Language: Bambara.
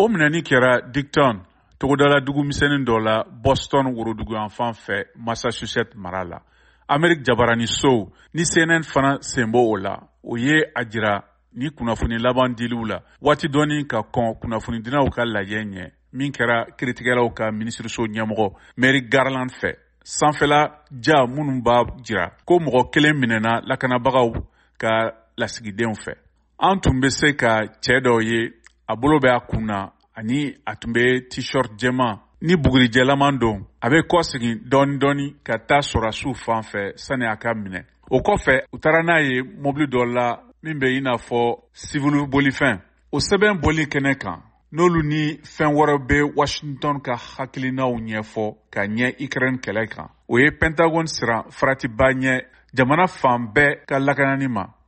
O minɛni kɛra Dickton, togodala dugumisɛnnin dɔ la Boston worodugu yan fan fɛ Massachusetts mara la. Amerik Jabarani Sow ni CNN fana senbɔ o la. O ye a jira ni kunnafoni laban diliw la. Waati dɔɔni ka kɔn kunnafonidinaw ka lajɛ ɲɛ min kɛra kiiritigɛlaw ka minisiriso ɲɛmɔgɔ Merrick Garland fɛ. Sanfɛla ja minnu b'a jira ko mɔgɔ kelen minɛna lakanabagaw ka lasigidenw fɛ. An tun bɛ se ka cɛ dɔw ye a bolo bɛ a kun na ani a tun bɛ t-shirt jɛman ni bugurijɛlaman don. A bɛ kɔ segin dɔɔni ka taa sɔrasiw fan fɛ sani a ka minɛ. O kɔfɛ u taara n'a ye mobili dɔ la min bɛ i n'a fɔ civil bolifɛn. O sɛbɛn boli kɛnɛ kan n'olu ni fɛn wɛrɛ bɛ Washington ka hakilinaw ɲɛfɔ ka ɲɛ Ukraine kɛlɛ kan. O ye Pentagon siran faratiba ɲɛ jamana fan bɛɛ ka lakanani ma.